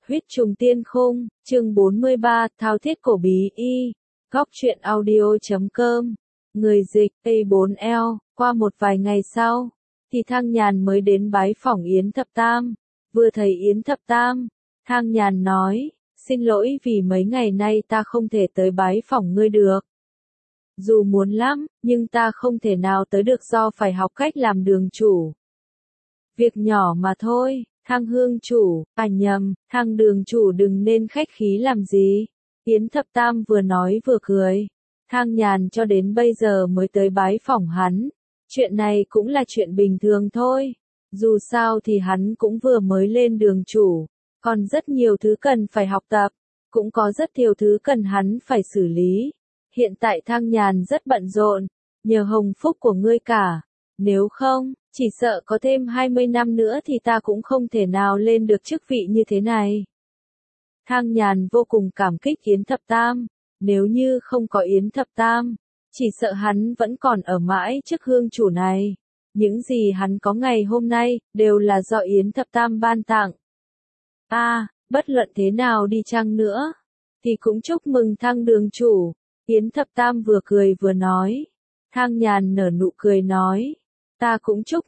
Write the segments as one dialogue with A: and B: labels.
A: Huyết trùng tiên khung, chương 43, thao thiết cổ bí y. Góc truyện audio.com. Người dịch A4L. Qua một vài ngày sau, thì Thang Nhàn mới đến bái phỏng Yến Thập Tam. Vừa thấy Yến Thập Tam, Thang Nhàn nói, xin lỗi vì mấy ngày nay ta không thể tới bái phỏng ngươi được. Dù muốn lắm, nhưng ta không thể nào tới được do phải học cách làm đường chủ. Việc nhỏ mà thôi. Thang hương chủ, nhầm, Thang đường chủ đừng nên khách khí làm gì. Yến Thập Tam vừa nói vừa cười. Thang Nhàn cho đến bây giờ mới tới bái phỏng hắn. Chuyện này cũng là chuyện bình thường thôi. Dù sao thì hắn cũng vừa mới lên đường chủ. Còn rất nhiều thứ cần phải học tập. Cũng có rất nhiều thứ cần hắn phải xử lý. Hiện tại Thang Nhàn rất bận rộn. Nhờ hồng phúc của ngươi cả. Nếu không, chỉ sợ có thêm 20 năm nữa thì ta cũng không thể nào lên được chức vị như thế này. Thang Nhàn vô cùng cảm kích Yến Thập Tam. Nếu như không có Yến Thập Tam, chỉ sợ hắn vẫn còn ở mãi chức hương chủ này. Những gì hắn có ngày hôm nay, đều là do Yến Thập Tam ban tặng. Bất luận thế nào đi chăng nữa, thì cũng chúc mừng Thang đường chủ. Yến Thập Tam vừa cười vừa nói. Thang Nhàn nở nụ cười nói. Ta cũng chúc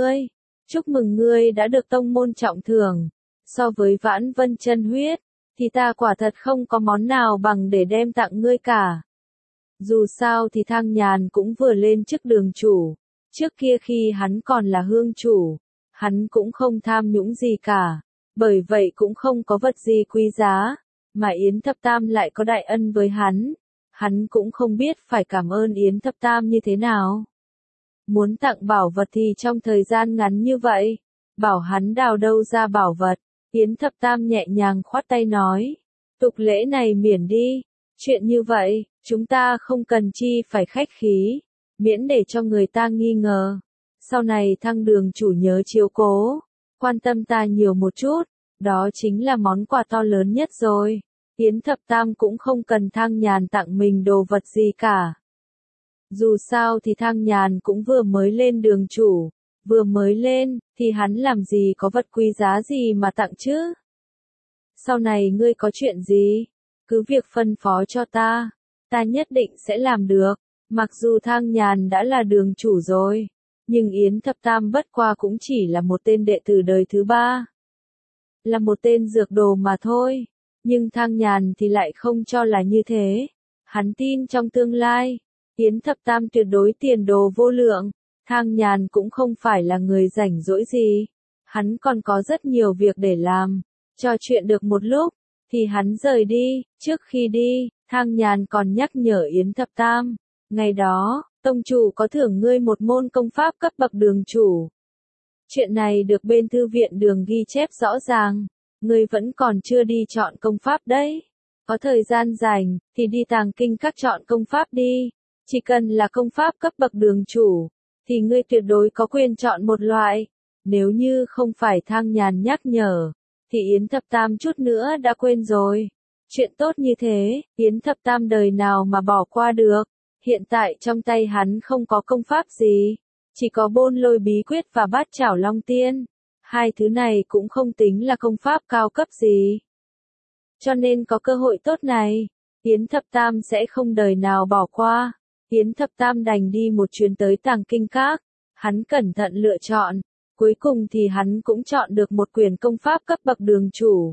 A: mừng ngươi đã được tông môn trọng thưởng. So với Vãn Vân chân huyết, thì ta quả thật không có món nào bằng để đem tặng ngươi cả. Dù sao thì Thang Nhàn cũng vừa lên chức đường chủ. Trước kia khi hắn còn là hương chủ, hắn cũng không tham nhũng gì cả. Bởi vậy cũng không có vật gì quý giá, mà Yến Thập Tam lại có đại ân với hắn. Hắn cũng không biết phải cảm ơn Yến Thập Tam như thế nào. Muốn tặng bảo vật thì trong thời gian ngắn như vậy, bảo hắn đào đâu ra bảo vật. Yến Thập Tam nhẹ nhàng khoát tay nói, tục lễ này miễn đi, chuyện như vậy, chúng ta không cần chi phải khách khí, miễn để cho người ta nghi ngờ. Sau này Thang đường chủ nhớ chiếu cố, quan tâm ta nhiều một chút, đó chính là món quà to lớn nhất rồi. Yến Thập Tam cũng không cần Thang Nhàn tặng mình đồ vật gì cả. Dù sao thì Thang Nhàn cũng vừa mới lên đường chủ, vừa mới lên, thì hắn làm gì có vật quý giá gì mà tặng chứ? Sau này ngươi có chuyện gì? Cứ việc phân phó cho ta nhất định sẽ làm được. Mặc dù Thang Nhàn đã là đường chủ rồi, nhưng Yến Thập Tam bất qua cũng chỉ là một tên đệ tử đời thứ 3. Là một tên dược đồ mà thôi. Nhưng Thang Nhàn thì lại không cho là như thế. Hắn tin trong tương lai, Yến Thập Tam tuyệt đối tiền đồ vô lượng. Thang Nhàn cũng không phải là người rảnh rỗi gì. Hắn còn có rất nhiều việc để làm. Trò chuyện được một lúc, thì hắn rời đi. Trước khi đi, Thang Nhàn còn nhắc nhở Yến Thập Tam. Ngày đó, tông chủ có thưởng ngươi một môn công pháp cấp bậc đường chủ. Chuyện này được bên thư viện đường ghi chép rõ ràng. Ngươi vẫn còn chưa đi chọn công pháp đấy. Có thời gian rảnh, thì đi Tàng Kinh Các chọn công pháp đi. Chỉ cần là công pháp cấp bậc đường chủ, thì ngươi tuyệt đối có quyền chọn một loại. Nếu như không phải Thang Nhàn nhắc nhở, thì Yến Thập Tam chút nữa đã quên rồi. Chuyện tốt như thế, Yến Thập Tam đời nào mà bỏ qua được. Hiện tại trong tay hắn không có công pháp gì, chỉ có Bôn Lôi Bí Quyết và Bát Chảo Long Tiên. Hai thứ này cũng không tính là công pháp cao cấp gì. Cho nên có cơ hội tốt này, Yến Thập Tam sẽ không đời nào bỏ qua. Yến Thập Tam đành đi một chuyến tới Tàng Kinh Các. Hắn cẩn thận lựa chọn. Cuối cùng thì hắn cũng chọn được một quyển công pháp cấp bậc đường chủ.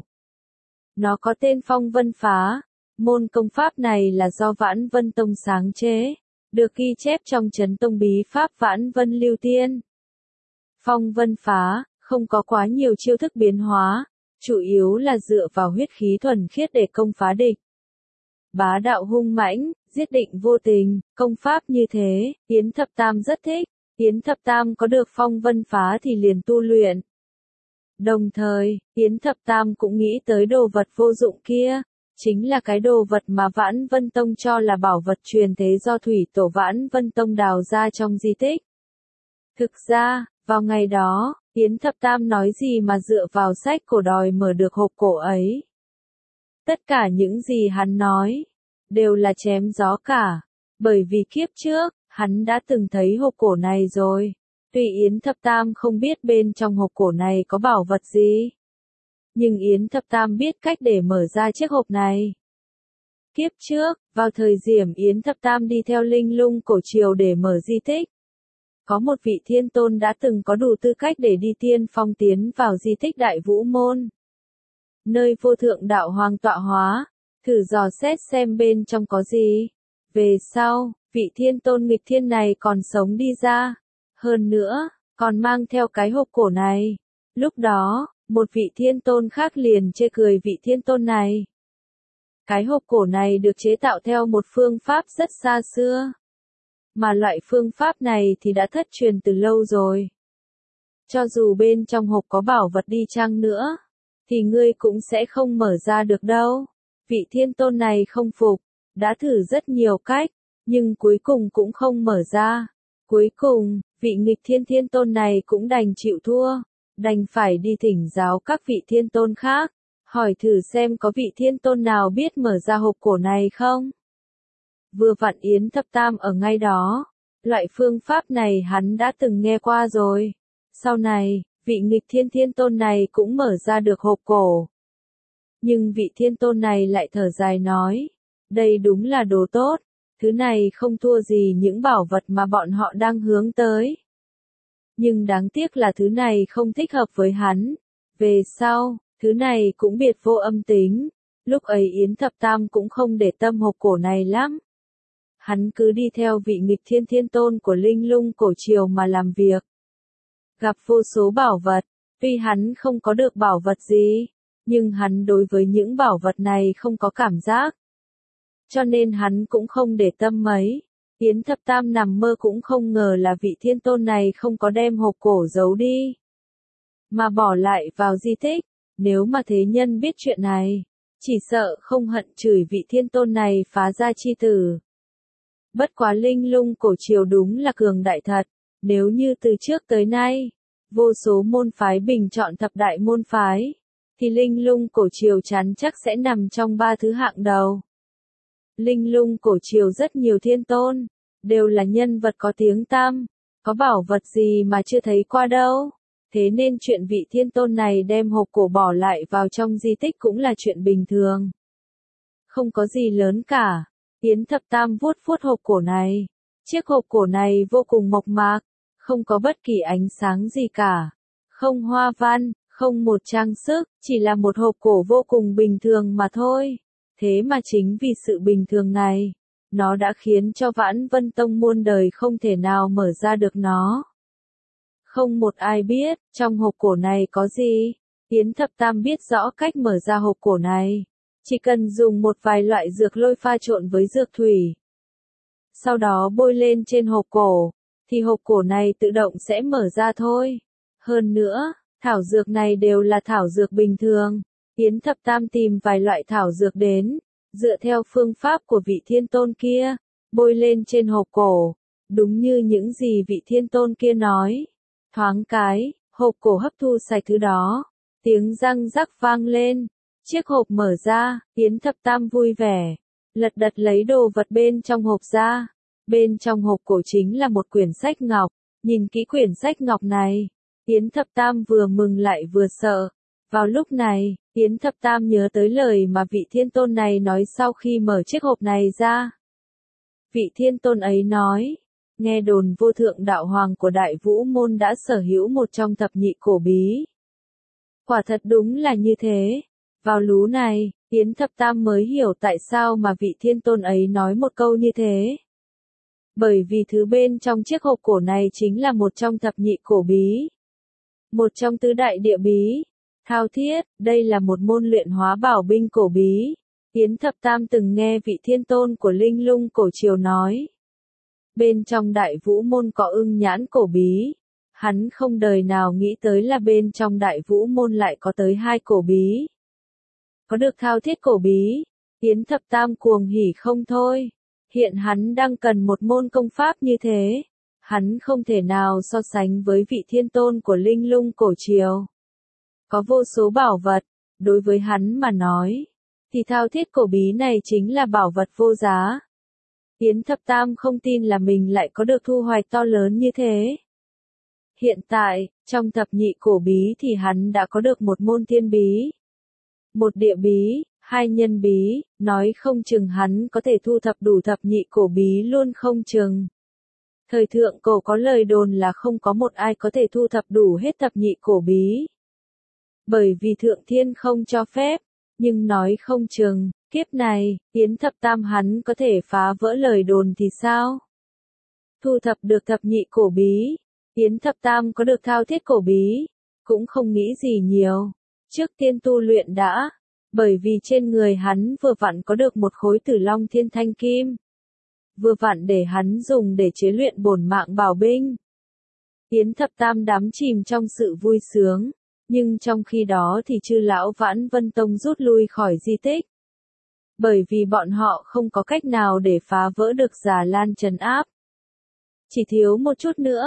A: Nó có tên Phong Vân Phá. Môn công pháp này là do Vãn Vân Tông sáng chế, được ghi chép trong Chấn Tông Bí Pháp Vãn Vân Lưu Tiên. Phong Vân Phá không có quá nhiều chiêu thức biến hóa, chủ yếu là dựa vào huyết khí thuần khiết để công phá địch. Bá đạo hung mãnh, giết định vô tình, công pháp như thế, Yến Thập Tam rất thích. Yến Thập Tam có được Phong Vân Phá thì liền tu luyện. Đồng thời, Yến Thập Tam cũng nghĩ tới đồ vật vô dụng kia, chính là cái đồ vật mà Vãn Vân Tông cho là bảo vật truyền thế do thủy tổ Vãn Vân Tông đào ra trong di tích. Thực ra, vào ngày đó, Yến Thập Tam nói gì mà dựa vào sách cổ đòi mở được hộp cổ ấy. Tất cả những gì hắn nói, đều là chém gió cả, bởi vì kiếp trước, hắn đã từng thấy hộp cổ này rồi. Tuy Yến Thập Tam không biết bên trong hộp cổ này có bảo vật gì, Nhưng Yến Thập Tam biết cách để mở ra chiếc hộp này. Kiếp trước, vào thời điểm Yến Thập Tam đi theo Linh Lung Cổ Triều để mở di tích, có một vị thiên tôn đã từng có đủ tư cách để đi tiên phong tiến vào di tích Đại Vũ Môn, nơi vô thượng đạo hoàng tọa hóa, thử dò xét xem bên trong có gì. Về sau, vị thiên tôn nghịch thiên này còn sống đi ra, hơn nữa, còn mang theo cái hộp cổ này. Lúc đó, một vị thiên tôn khác liền chê cười vị thiên tôn này. Cái hộp cổ này được chế tạo theo một phương pháp rất xa xưa, mà loại phương pháp này thì đã thất truyền từ lâu rồi. Cho dù bên trong hộp có bảo vật đi chăng nữa, thì ngươi cũng sẽ không mở ra được đâu. Vị thiên tôn này không phục, đã thử rất nhiều cách, nhưng cuối cùng cũng không mở ra. Cuối cùng, vị nghịch thiên tôn này cũng đành chịu thua, đành phải đi thỉnh giáo các vị thiên tôn khác, hỏi thử xem có vị thiên tôn nào biết mở ra hộp cổ này không. Vừa vặn Yến Thập Tam ở ngay đó, loại phương pháp này hắn đã từng nghe qua rồi. Sau này, vị nghịch thiên tôn này cũng mở ra được hộp cổ. Nhưng vị thiên tôn này lại thở dài nói, đây đúng là đồ tốt, thứ này không thua gì những bảo vật mà bọn họ đang hướng tới. Nhưng đáng tiếc là thứ này không thích hợp với hắn. Về sau, thứ này cũng biệt vô âm tính. Lúc ấy Yến Thập Tam cũng không để tâm hộp cổ này lắm. Hắn cứ đi theo vị nghịch thiên tôn của Linh Lung Cổ Triều mà làm việc. Gặp vô số bảo vật, tuy hắn không có được bảo vật gì, nhưng hắn đối với những bảo vật này không có cảm giác. Cho nên hắn cũng không để tâm mấy. Yến Thập Tam nằm mơ cũng không ngờ là vị thiên tôn này không có đem hộp cổ giấu đi, mà bỏ lại vào di tích. Nếu mà thế nhân biết chuyện này, chỉ sợ không hận chửi vị thiên tôn này phá gia chi tử. Bất quá Linh Lung Cổ Triều đúng là cường đại thật, nếu như từ trước tới nay, vô số môn phái bình chọn thập đại môn phái, thì Linh Lung Cổ Triều chắn chắc sẽ nằm trong 3 thứ hạng đầu. Linh Lung Cổ Triều rất nhiều thiên tôn, đều là nhân vật có tiếng tăm, có bảo vật gì mà chưa thấy qua đâu. Thế nên chuyện vị thiên tôn này đem hộp cổ bỏ lại vào trong di tích cũng là chuyện bình thường. Không có gì lớn cả. Yến Thập Tam vuốt vuốt hộp cổ này. Chiếc hộp cổ này vô cùng mộc mạc, không có bất kỳ ánh sáng gì cả. Không hoa văn, không một trang sức, chỉ là một hộp cổ vô cùng bình thường mà thôi. Thế mà chính vì sự bình thường này, nó đã khiến cho Vãn Vân Tông muôn đời không thể nào mở ra được nó. Không một ai biết, trong hộp cổ này có gì. Yến Thập Tam biết rõ cách mở ra hộp cổ này. Chỉ cần dùng một vài loại dược lôi pha trộn với dược thủy, sau đó bôi lên trên hộp cổ, thì hộp cổ này tự động sẽ mở ra thôi. Hơn nữa, thảo dược này đều là thảo dược bình thường. Yến Thập Tam tìm vài loại thảo dược đến, dựa theo phương pháp của vị thiên tôn kia, bôi lên trên hộp cổ. Đúng như những gì vị thiên tôn kia nói. Thoáng cái, hộp cổ hấp thu sạch thứ đó. Tiếng răng rắc vang lên. Chiếc hộp mở ra, Yến Thập Tam vui vẻ. Lật đật lấy đồ vật bên trong hộp ra. Bên trong hộp cổ chính là một quyển sách ngọc. Nhìn kỹ quyển sách ngọc này, Yến Thập Tam vừa mừng lại vừa sợ. Vào lúc này, Yến Thập Tam nhớ tới lời mà vị thiên tôn này nói sau khi mở chiếc hộp này ra. Vị thiên tôn ấy nói, nghe đồn vô thượng đạo hoàng của Đại Vũ Môn đã sở hữu một trong thập nhị cổ bí. Quả thật đúng là như thế. Vào lú này, Yến Thập Tam mới hiểu tại sao mà vị thiên tôn ấy nói một câu như thế. Bởi vì thứ bên trong chiếc hộp cổ này chính là một trong thập nhị cổ bí. Một trong tứ đại địa bí. Thao thiết, đây là một môn luyện hóa bảo binh cổ bí. Yến Thập Tam từng nghe vị thiên tôn của Linh Lung Cổ Triều nói. Bên trong Đại Vũ Môn có ưng nhãn cổ bí. Hắn không đời nào nghĩ tới là bên trong Đại Vũ Môn lại có tới 2 cổ bí. Có được thao thiết cổ bí, Yến Thập Tam cuồng hỉ không thôi. Hiện hắn đang cần một môn công pháp như thế. Hắn không thể nào so sánh với vị thiên tôn của Linh Lung Cổ Triều. Có vô số bảo vật, đối với hắn mà nói, thì thao thiết cổ bí này chính là bảo vật vô giá. Yến Thập Tam không tin là mình lại có được thu hoạch to lớn như thế. Hiện tại, trong thập nhị cổ bí thì hắn đã có được một môn thiên bí. một địa bí, hai nhân bí, nói không chừng hắn có thể thu thập đủ thập nhị cổ bí luôn không chừng. Thời thượng cổ có lời đồn là không có một ai có thể thu thập đủ hết thập nhị cổ bí. Bởi vì thượng thiên không cho phép, nhưng nói không chừng, kiếp này, Yến Thập Tam hắn có thể phá vỡ lời đồn thì sao? Thu thập được thập nhị cổ bí, Yến Thập Tam có được thao thiết cổ bí, cũng không nghĩ gì nhiều. Trước tiên tu luyện đã, bởi vì trên người hắn vừa vặn có được một khối Tử Long Thiên Thanh Kim. Vừa vặn để hắn dùng để chế luyện bổn mạng bảo binh. Yến Thập Tam đắm chìm trong sự vui sướng, nhưng trong khi đó thì chư lão Vãn Vân Tông rút lui khỏi di tích. Bởi vì bọn họ không có cách nào để phá vỡ được Già Lan trấn áp. Chỉ thiếu một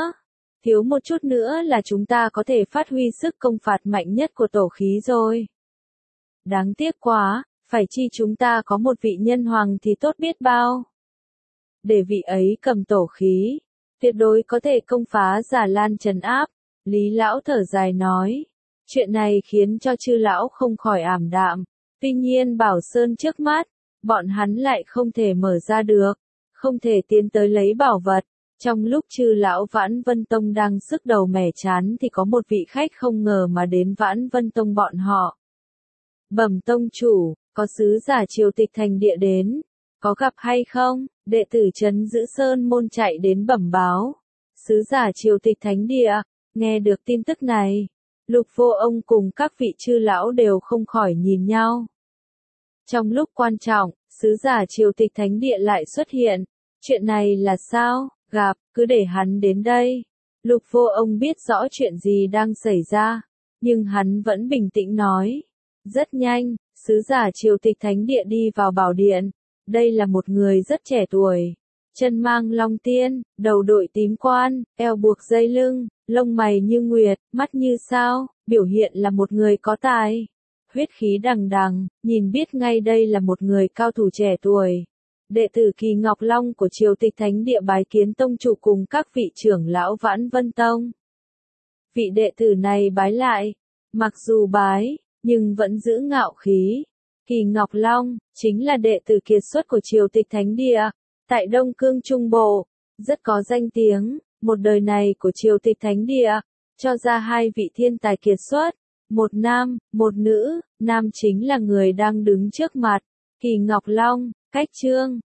A: chút nữa là chúng ta có thể phát huy sức công phạt mạnh nhất của tổ khí rồi. Đáng tiếc quá, phải chi chúng ta có một vị nhân hoàng thì tốt biết bao. Để vị ấy cầm tổ khí, tuyệt đối có thể công phá Già Lan trấn áp. Lý lão thở dài nói, chuyện này khiến cho chư lão không khỏi ảm đạm. Tuy nhiên Bảo Sơn trước mắt, bọn hắn lại không thể mở ra được, không thể tiến tới lấy bảo vật. Trong lúc chư lão Vãn Vân Tông đang sức đầu mẻ chán thì có một vị khách không ngờ mà đến Vãn Vân Tông bọn họ. Bẩm tông chủ, có sứ giả Triều Tịch Thành Địa đến, có gặp hay không? Đệ tử Trấn Giữ Sơn môn chạy đến bẩm báo. Sứ giả Triều Tịch Thánh Địa, nghe được tin tức này, Lục Vô Ông cùng các vị chư lão đều không khỏi nhìn nhau. Trong lúc quan trọng, sứ giả Triều Tịch Thánh Địa lại xuất hiện. Chuyện này là sao? Gặp, cứ để hắn đến đây. Lục Vô Ông biết rõ chuyện gì đang xảy ra, nhưng hắn vẫn bình tĩnh nói. Rất nhanh, sứ giả Triều Tịch Thánh Địa đi vào bảo điện. Đây là một người rất trẻ tuổi. Chân mang long tiên, đầu đội tím quan, eo buộc dây lưng, lông mày như nguyệt, mắt như sao, biểu hiện là một người có tài. Huyết khí đằng đằng, nhìn biết ngay đây là một người cao thủ trẻ tuổi. Đệ tử Kỳ Ngọc Long của Triều Tịch Thánh Địa bái kiến tông chủ cùng các vị trưởng lão Vãn Vân Tông. Vị đệ tử này bái lại, mặc dù bái, nhưng vẫn giữ ngạo khí. Kỳ Ngọc Long, chính là đệ tử kiệt xuất của Triều Tịch Thánh Địa, tại Đông Cương Trung Bộ, rất có danh tiếng, một đời này của Triều Tịch Thánh Địa, cho ra hai vị thiên tài kiệt xuất, một nam, một nữ, nam chính là người đang đứng trước mặt, Kỳ Ngọc Long, cách chương.